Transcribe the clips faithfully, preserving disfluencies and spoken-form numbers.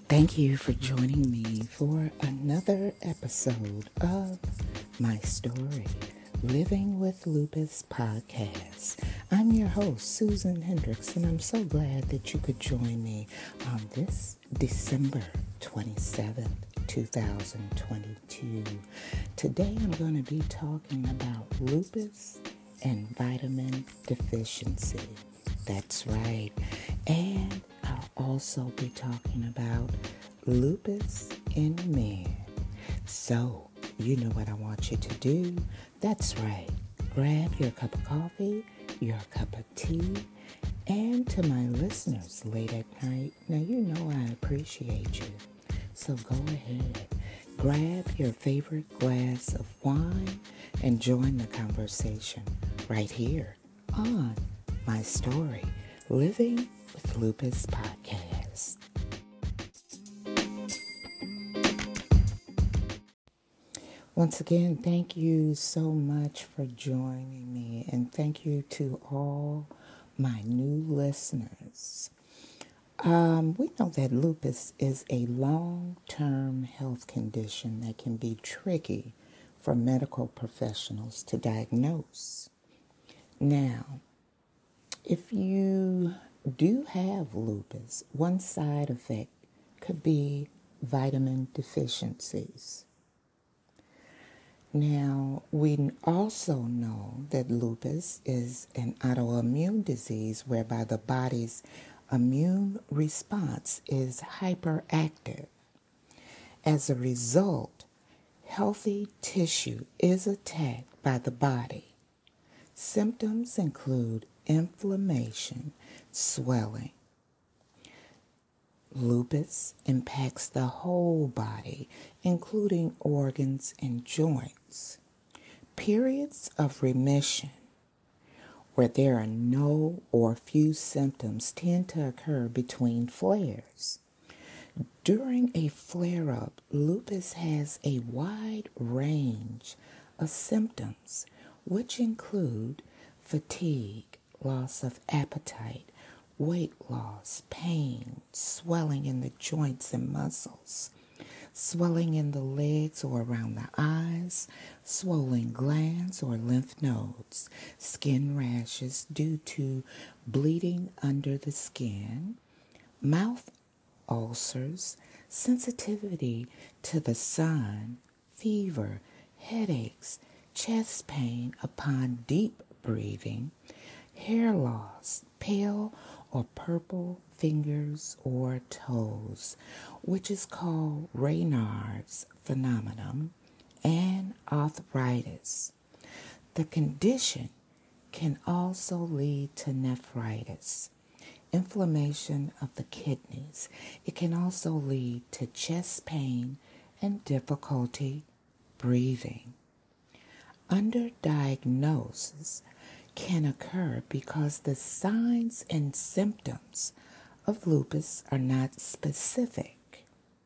Thank you for joining me for another episode of My Story, Living with Lupus podcast. I'm your host, Susan Hendricks, and I'm so glad that you could join me on this December twenty-seventh, twenty twenty-two. Today I'm going to be talking about lupus and vitamin deficiency. That's right. And I'll also be talking about lupus in men. So, you know what I want you to do. That's right. Grab your cup of coffee, your cup of tea, and to my listeners late at night, now you know I appreciate you. So go ahead, grab your favorite glass of wine and join the conversation right here on My Story, Living with Lupus podcast. Once again, thank you so much for joining me, and thank you to all my new listeners. Um, we know that lupus is a long-term health condition that can be tricky for medical professionals to diagnose. Now, if you do have lupus, one side effect could be vitamin deficiencies. Now, we also know that lupus is an autoimmune disease whereby the body's immune response is hyperactive. As a result, healthy tissue is attacked by the body. Symptoms include inflammation, swelling. Lupus impacts the whole body, including organs and joints. Periods of remission, where there are no or few symptoms, tend to occur between flares. During a flare-up, lupus has a wide range of symptoms, which include fatigue, loss of appetite, weight loss, pain, swelling in the joints and muscles, swelling in the legs or around the eyes, swollen glands or lymph nodes, skin rashes due to bleeding under the skin, mouth ulcers, sensitivity to the sun, fever, headaches, chest pain upon deep breathing, hair loss, pale or purple fingers or toes, which is called Raynaud's phenomenon, and arthritis. The condition can also lead to nephritis, inflammation of the kidneys. It can also lead to chest pain and difficulty breathing. Underdiagnosis can occur because the signs and symptoms of lupus are not specific.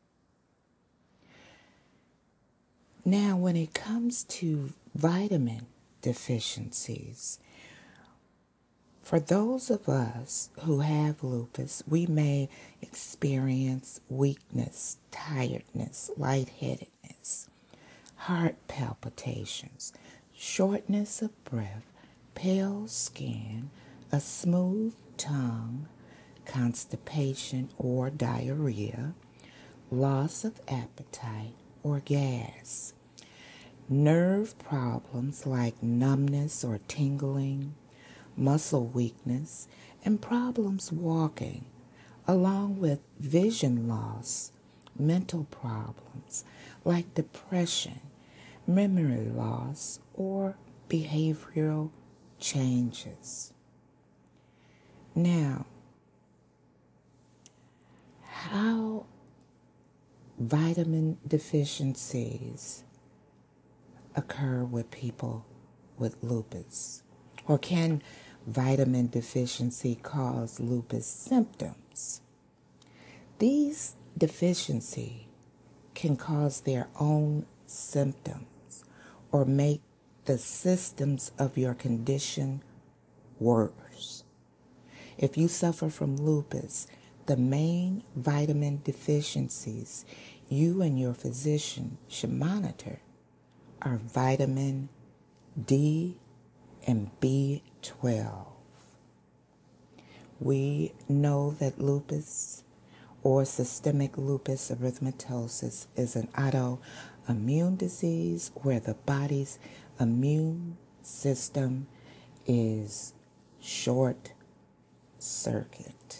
Now, when it comes to vitamin deficiencies, for those of us who have lupus, we may experience weakness, tiredness, lightheadedness, heart palpitations, shortness of breath, pale skin, a smooth tongue, constipation or diarrhea, loss of appetite or gas, nerve problems like numbness or tingling, muscle weakness, and problems walking, along with vision loss, mental problems like depression, memory loss, or behavioral changes. Now, how vitamin deficiencies occur with people with lupus? Or can vitamin deficiency cause lupus symptoms? These deficiencies can cause their own symptoms or make the systems of your condition worse. If you suffer from lupus, the main vitamin deficiencies you and your physician should monitor are vitamin D and B twelve. We know that lupus or systemic lupus erythematosus is an autoimmune disease where the body's immune system is short circuit.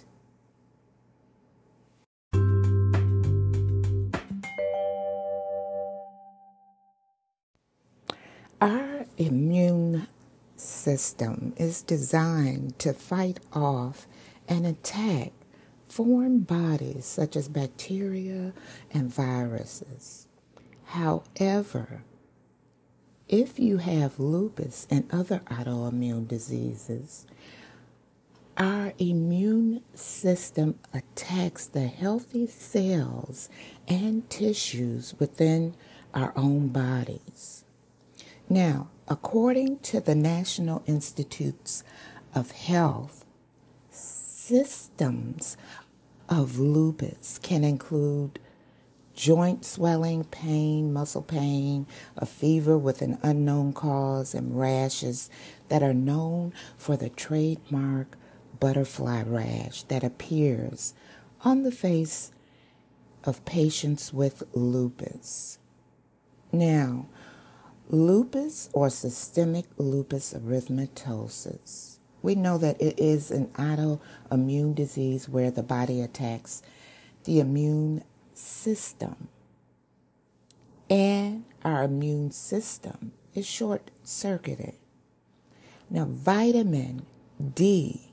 Our immune system is designed to fight off and attack foreign bodies such as bacteria and viruses. However, if you have lupus and other autoimmune diseases, our immune system attacks the healthy cells and tissues within our own bodies. Now, according to the National Institutes of Health, symptoms of lupus can include joint swelling, pain, muscle pain, a fever with an unknown cause, and rashes that are known for the trademark butterfly rash that appears on the face of patients with lupus. Now, lupus or systemic lupus erythematosus, we know that it is an autoimmune disease where the body attacks the immune system, and our immune system is short-circuited. Now, vitamin D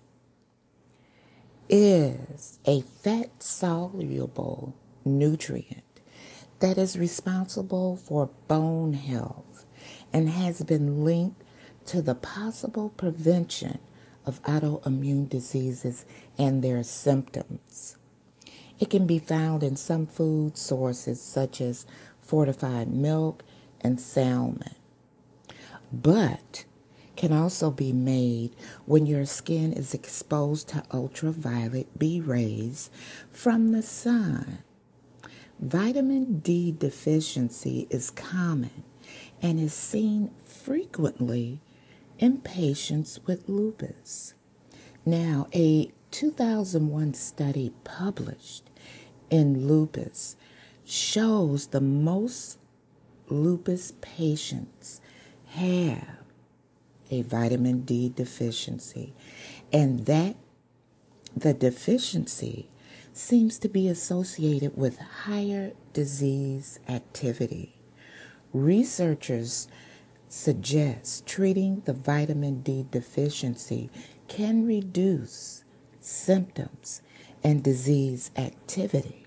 is a fat-soluble nutrient that is responsible for bone health and has been linked to the possible prevention of autoimmune diseases and their symptoms. It can be found in some food sources such as fortified milk and salmon, but can also be made when your skin is exposed to ultraviolet B rays from the sun. Vitamin D deficiency is common and is seen frequently in patients with lupus. Now, a two thousand one study published in Lupus shows the most lupus patients have a vitamin D deficiency, and that the deficiency seems to be associated with higher disease activity. Researchers suggest treating the vitamin D deficiency can reduce symptoms and disease activity.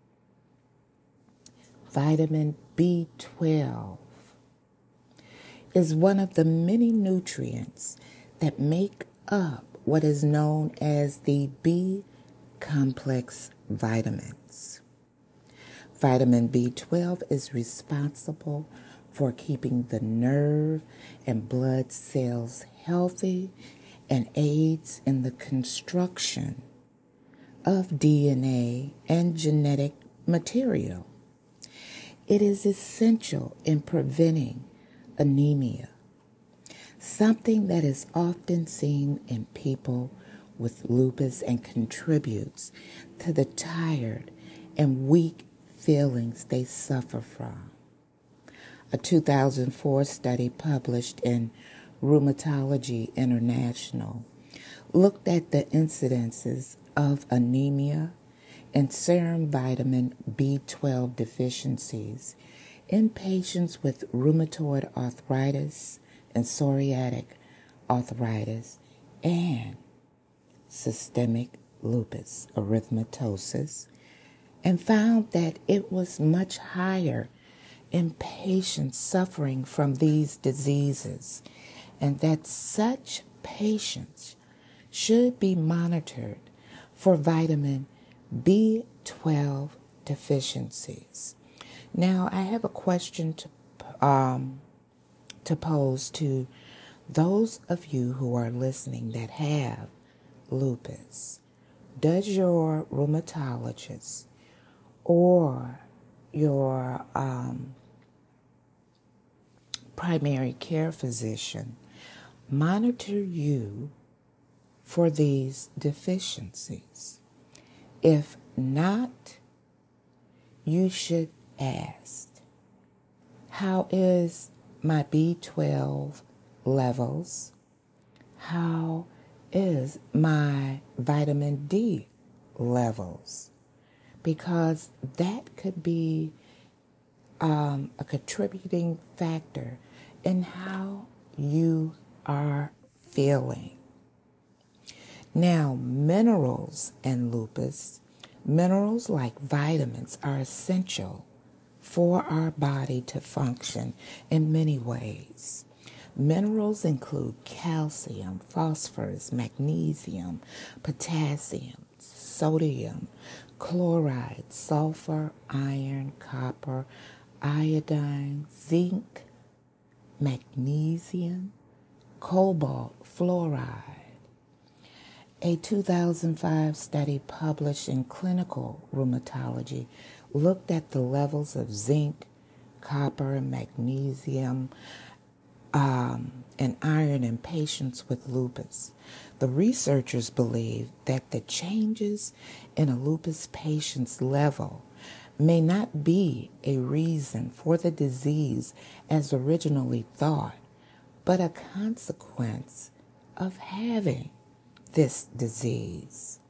Vitamin B twelve is one of the many nutrients that make up what is known as the B complex vitamins. Vitamin B twelve is responsible for keeping the nerve and blood cells healthy and aids in the construction of D N A and genetic material. It is essential in preventing anemia, something that is often seen in people with lupus and contributes to the tired and weak feelings they suffer from. A two thousand four study published in Rheumatology International looked at the incidences of anemia and serum vitamin B twelve deficiencies in patients with rheumatoid arthritis and psoriatic arthritis and systemic lupus erythematosus, and found that it was much higher in patients suffering from these diseases, and that such patients should be monitored for vitamin B twelve deficiencies. Now, I have a question to um, to pose to those of you who are listening that have lupus. does your rheumatologist or your um, primary care physician monitor you for these deficiencies? If not, you should ask, how is my B twelve levels? How is my vitamin D levels? Because that could be um, a contributing factor in how you are feeling. Now, minerals and lupus, minerals like vitamins are essential for our body to function in many ways. Minerals include calcium, phosphorus, magnesium, potassium, sodium, chloride, sulfur, iron, copper, iodine, zinc, magnesium, cobalt, fluoride. A two thousand five study published in Clinical Rheumatology looked at the levels of zinc, copper, and magnesium, um, and iron in patients with lupus. The researchers believe that the changes in a lupus patient's level may not be a reason for the disease as originally thought, but a consequence of having this disease.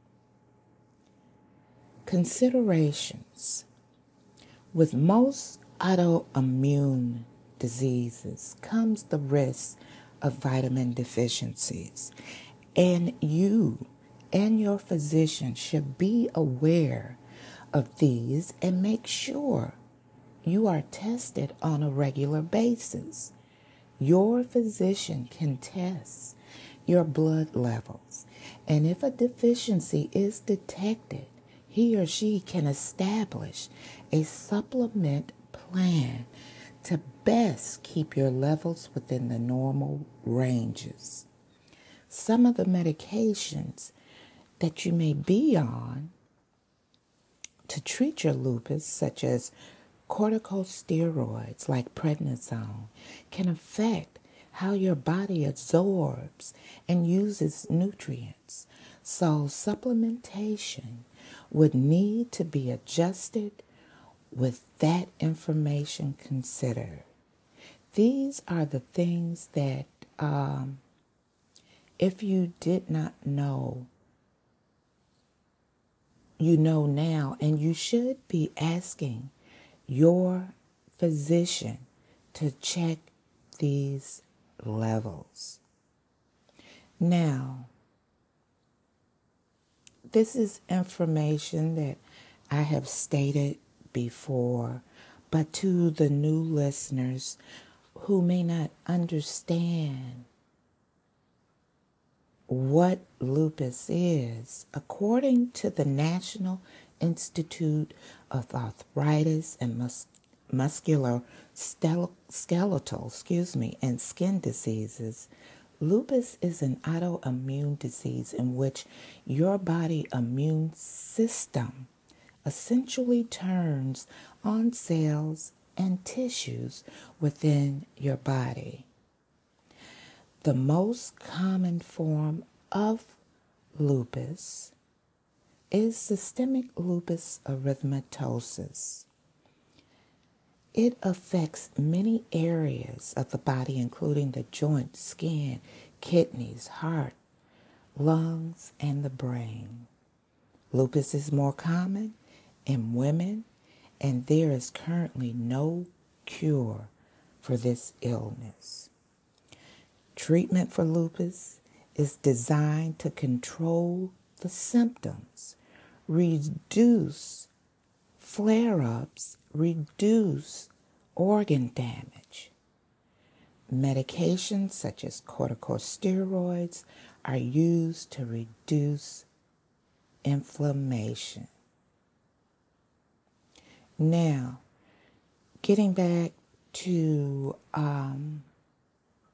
Considerations. With most autoimmune diseases comes the risk of vitamin deficiencies, and you and your physician should be aware of these and make sure you are tested on a regular basis. Your physician can test your blood levels, and if a deficiency is detected, he or she can establish a supplement plan to best keep your levels within the normal ranges. Some of the medications that you may be on to treat your lupus, such as corticosteroids like prednisone, can affect how your body absorbs and uses nutrients. So supplementation would need to be adjusted with that information considered. These are the things that um, if you did not know, you know now, and you should be asking your physician to check these levels. Now, this is information that I have stated before, but to the new listeners who may not understand what lupus is, according to the National Institute of Arthritis and Mus- Muscular Skeletal, excuse me, and Skin Diseases, lupus is an autoimmune disease in which your body immune system essentially turns on cells and tissues within your body. The most common form of lupus is systemic lupus erythematosus. It affects many areas of the body, including the joints, skin, kidneys, heart, lungs, and the brain. Lupus is more common in women, and there is currently no cure for this illness. Treatment for lupus is designed to control the symptoms, reduce flare-ups, reduce organ damage. Medications such as corticosteroids are used to reduce inflammation. Now, getting back to um,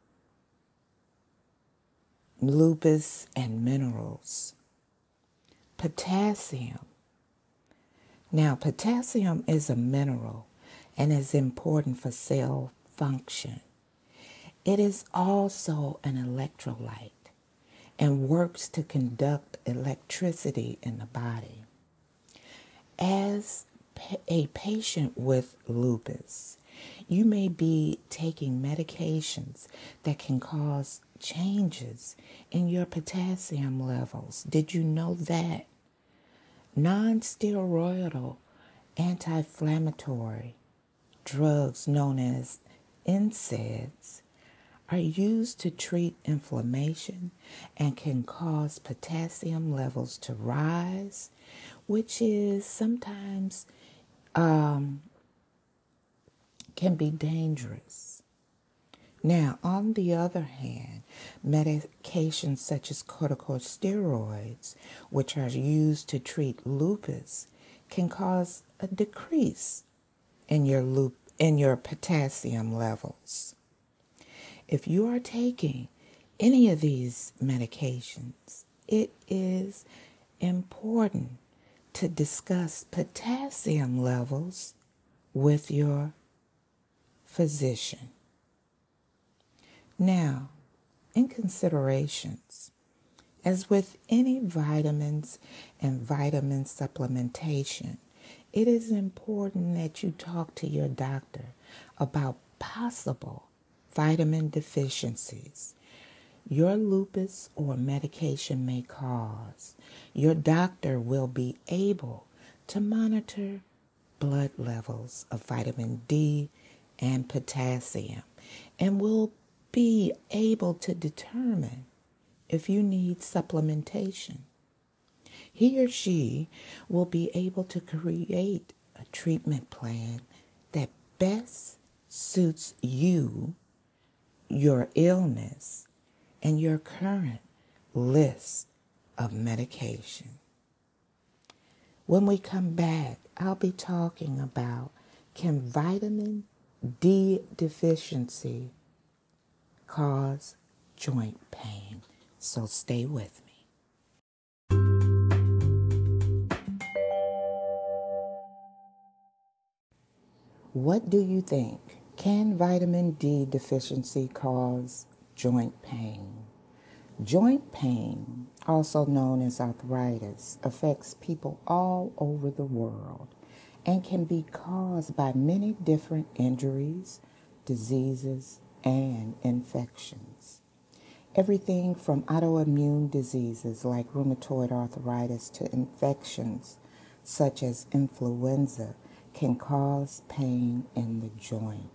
lupus and minerals. potassium. Now, potassium is a mineral and is important for cell function. It is also an electrolyte and works to conduct electricity in the body. As a patient with lupus, you may be taking medications that can cause changes in your potassium levels. Did you know that? Non-steroidal anti-inflammatory drugs known as N SAIDs are used to treat inflammation and can cause potassium levels to rise, which is sometimes um, can be dangerous. Now, on the other hand, medications such as corticosteroids, which are used to treat lupus, can cause a decrease in your loop in your potassium levels. If you are taking any of these medications, it is important to discuss potassium levels with your physician. Now, in considerations, as with any vitamins and vitamin supplementation, it is important that you talk to your doctor about possible vitamin deficiencies your lupus or medication may cause. Your doctor will be able to monitor blood levels of vitamin D and potassium and will be able to determine if you need supplementation. He or she will be able to create a treatment plan that best suits you, your illness, and your current list of medication. When we come back, I'll be talking about, can vitamin D deficiency cause joint pain? So stay with me. What do you think? Can vitamin D deficiency cause joint pain? Joint pain, also known as arthritis, affects people all over the world and can be caused by many different injuries, diseases, and infections. Everything from autoimmune diseases like rheumatoid arthritis to infections such as influenza can cause pain in the joint.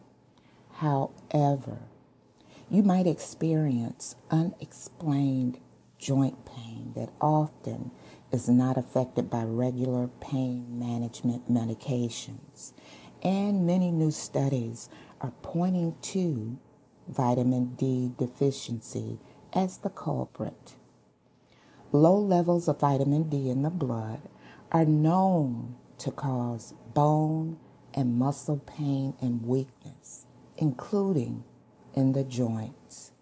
However, you might experience unexplained joint pain that often is not affected by regular pain management medications. And many new studies are pointing to vitamin D deficiency as the culprit. Low levels of vitamin D in the blood are known to cause bone and muscle pain and weakness, including in the joints.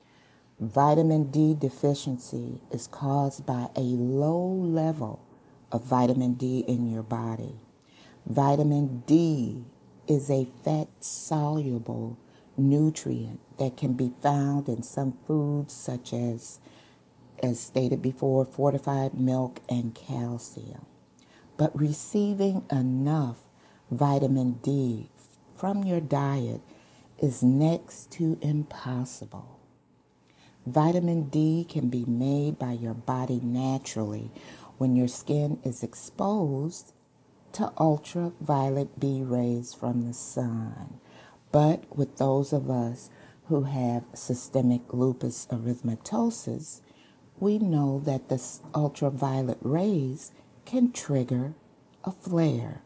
Vitamin D deficiency is caused by a low level of vitamin D in your body. Vitamin D is a fat-soluble nutrient that can be found in some foods such as, as stated before, fortified milk and calcium. But receiving enough vitamin D from your diet is next to impossible. Vitamin D can be made by your body naturally when your skin is exposed to ultraviolet B rays from the sun. But with those of us who have systemic lupus erythematosus, we know that the ultraviolet rays can trigger a flare.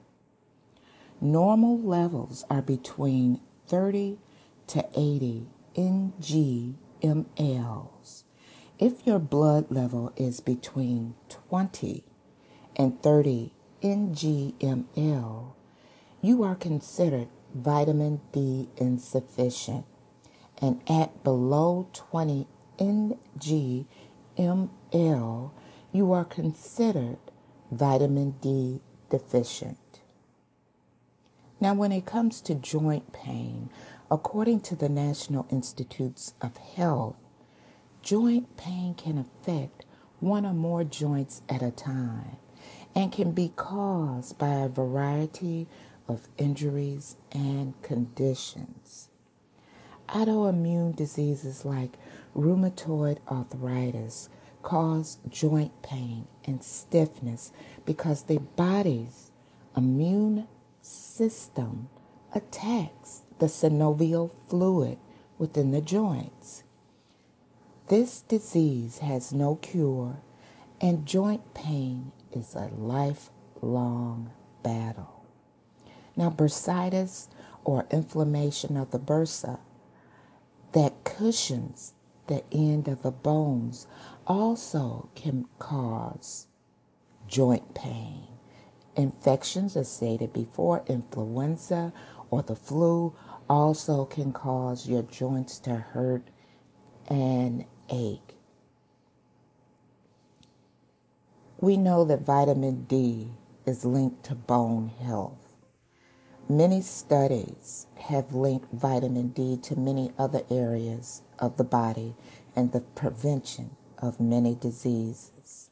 Normal levels are between thirty to eighty N G M Ls. If your blood level is between twenty and thirty N G M L, you are considered vitamin D insufficient, and at below twenty N G M L, you are considered vitamin D deficient. Now, when it comes to joint pain, according to the National Institutes of Health, joint pain can affect one or more joints at a time and can be caused by a variety of injuries and conditions. Autoimmune diseases like rheumatoid arthritis cause joint pain and stiffness because the body's immune system attacks the synovial fluid within the joints. This disease has no cure, and joint pain is a lifelong battle. Now, bursitis, or inflammation of the bursa that cushions the end of the bones, also can cause joint pain. Infections, as stated before, influenza or the flu also can cause your joints to hurt and ache. We know that vitamin D is linked to bone health. Many studies have linked vitamin D to many other areas of the body and the prevention of many diseases.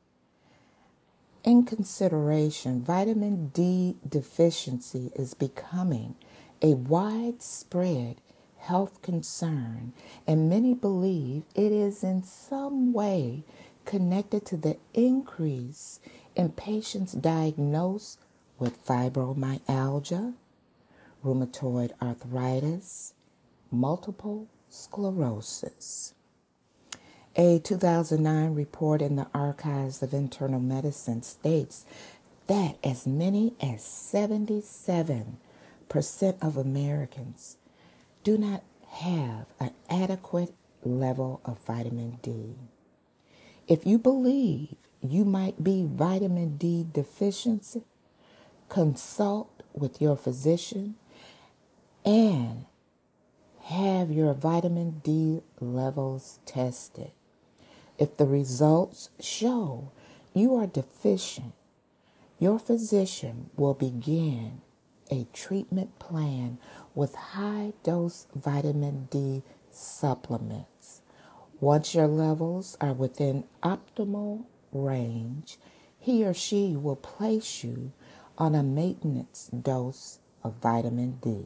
In consideration, vitamin D deficiency is becoming a widespread health concern, and many believe it is in some way connected to the increase in patients diagnosed with fibromyalgia, rheumatoid arthritis, multiple sclerosis. A two thousand nine report in the Archives of Internal Medicine states that as many as seventy-seven percent of Americans do not have an adequate level of vitamin D. If you believe you might be vitamin D deficient, consult with your physician and have your vitamin D levels tested. If the results show you are deficient, your physician will begin a treatment plan with high-dose vitamin D supplements. Once your levels are within optimal range, he or she will place you on a maintenance dose of vitamin D.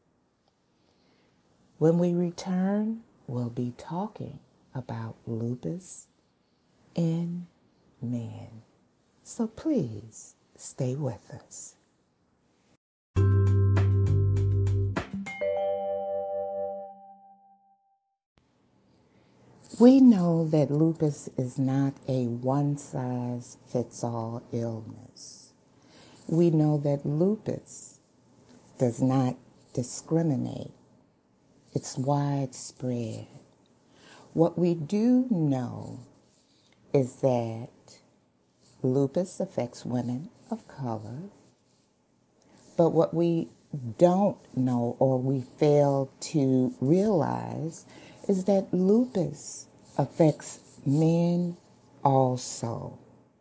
When we return, we'll be talking about lupus in men. So please stay with us. We know that lupus is not a one-size-fits-all illness. We know that lupus does not discriminate. It's widespread. What we do know is that lupus affects women of color, but what we don't know or we fail to realize is that lupus affects men also.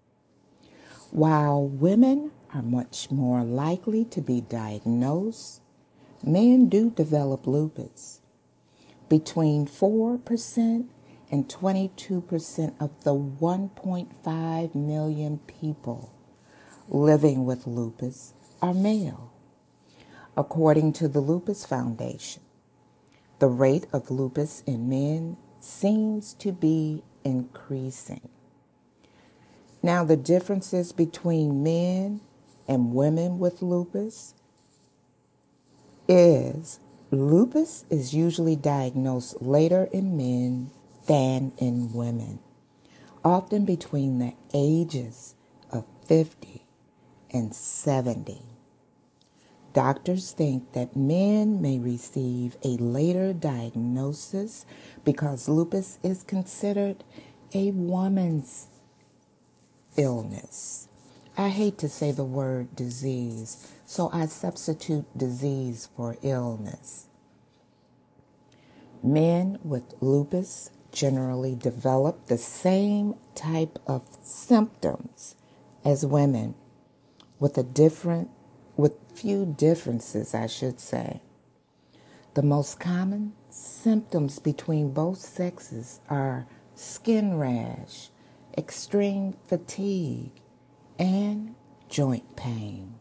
While women are much more likely to be diagnosed, men do develop lupus. Between four percent and twenty-two percent of the one point five million people living with lupus are male. According to the Lupus Foundation, the rate of lupus in men seems to be increasing. Now, the differences between men and women with lupus is lupus is usually diagnosed later in men than in women, often between the ages of fifty and seventy. Doctors think that men may receive a later diagnosis because lupus is considered a woman's illness. I hate to say the word disease, so I substitute disease for illness. Men with lupus generally develop the same type of symptoms as women with a different, with few differences, I should say. The most common symptoms between both sexes are skin rash, extreme fatigue, and joint pain.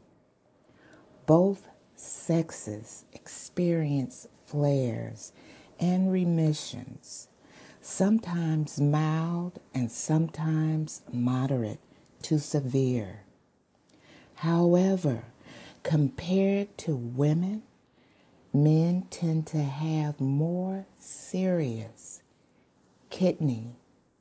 Both sexes experience flares and remissions, sometimes mild and sometimes moderate to severe. However, compared to women, men tend to have more serious kidney,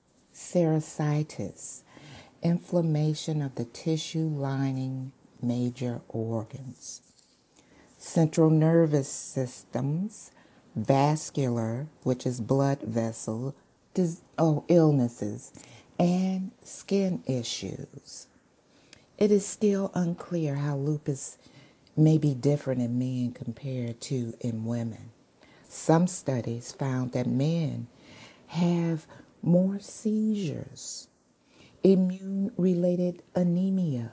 serositis, inflammation of the tissue lining major organs, central nervous systems, vascular, which is blood vessel, dis- oh, illnesses, and skin issues. It is still unclear how lupus may be different in men compared to in women. Some studies found that men have more seizures, immune-related anemia,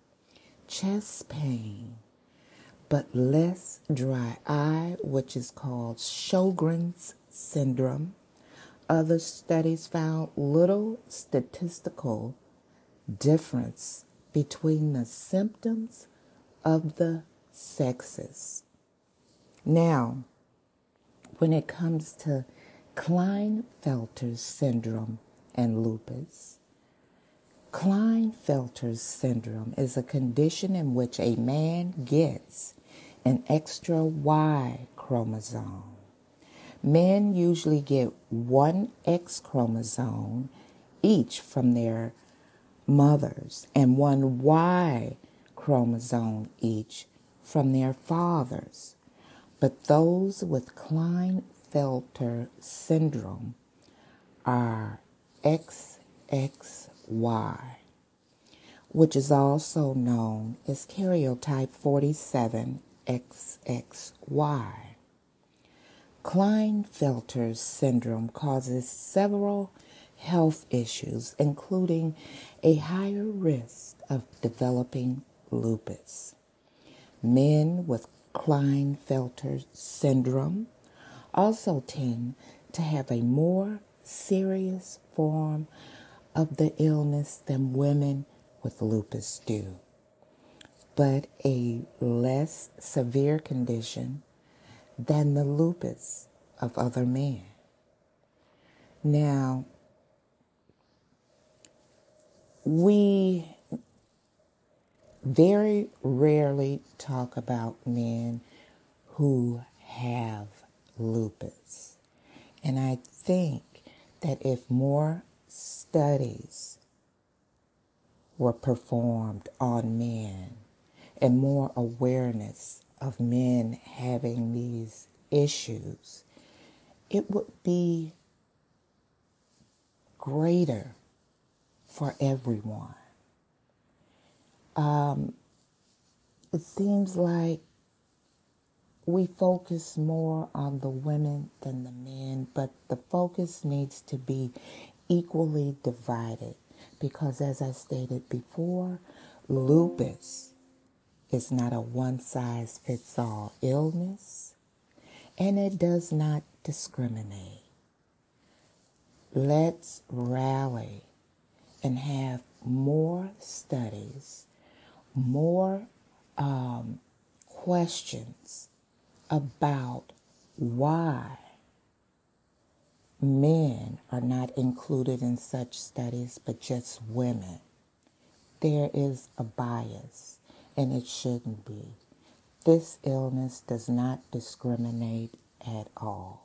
chest pain, but less dry eye, which is called Sjogren's syndrome. Other studies found little statistical difference between the symptoms of the sexes. Now, when it comes to Klinefelter's syndrome and lupus, Klinefelter's syndrome is a condition in which a man gets an extra Y chromosome. Men usually get one X chromosome each from their mothers and one Y chromosome each from their fathers. But those with Klinefelter syndrome are X X Y, which is also known as karyotype forty-seven X X Y. Klinefelter's syndrome causes several health issues, including a higher risk of developing lupus. Men with Klinefelter syndrome also tend to have a more serious form of the illness than women with lupus do, but a less severe condition than the lupus of other men. Now, we very rarely talk about men who have lupus. And I think that if more studies were performed on men and more awareness of men having these issues, it would be greater for everyone. Um, it seems like we focus more on the women than the men, but the focus needs to be equally divided because, as I stated before, lupus is not a one-size-fits-all illness, and it does not discriminate. Let's rally and have more studies, more um, questions about why men are not included in such studies, but just women. There is a bias, and it shouldn't be. This illness does not discriminate at all.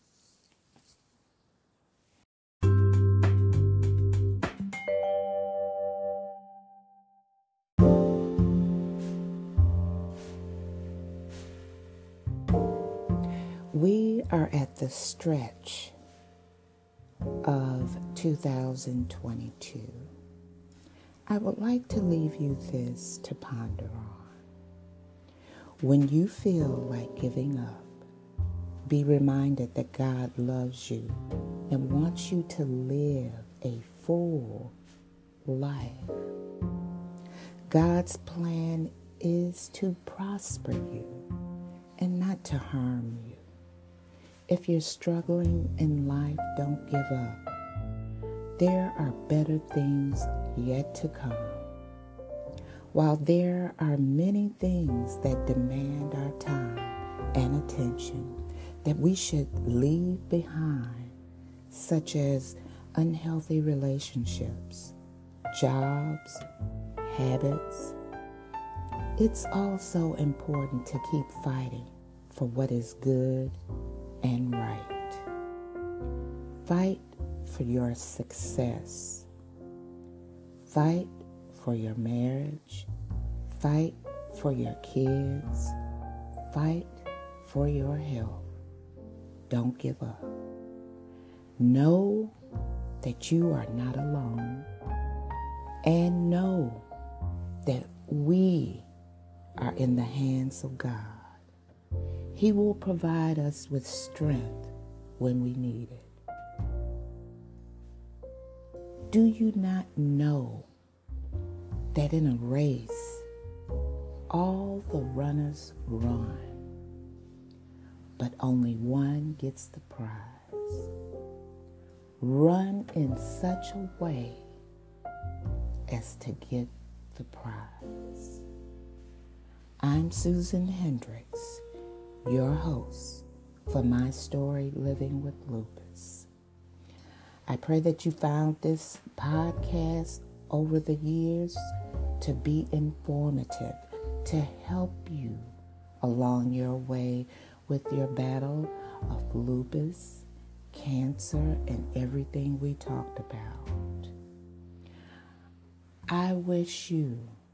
We are at the stretch of two thousand twenty-two. I would like to leave you this to ponder on. When you feel like giving up, be reminded that God loves you and wants you to live a full life. God's plan is to prosper you and not to harm you. If you're struggling in life, don't give up. There are better things yet to come. While there are many things that demand our time and attention that we should leave behind, such as unhealthy relationships, jobs, habits, it's also important to keep fighting for what is good and right. Fight for your success. Fight for your marriage. Fight for your kids. Fight for your health. Don't give up. Know that you are not alone. And know that we are in the hands of God. He will provide us with strength when we need it. Do you not know that in a race, all the runners run, but only one gets the prize? Run in such a way as to get the prize. I'm Susan Hendricks, your host for My Story Living with Lupus. I pray that you found this podcast over the years to be informative, to help you along your way with your battle of lupus, cancer, and everything we talked about. I wish you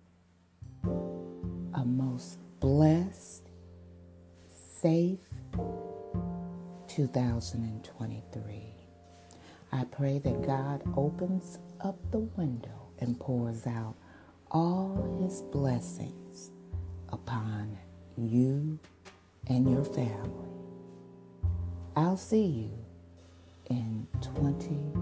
a most blessed, safe two thousand twenty-three. I pray that God opens up the window and pours out all his blessings upon you and your family. I'll see you in twenty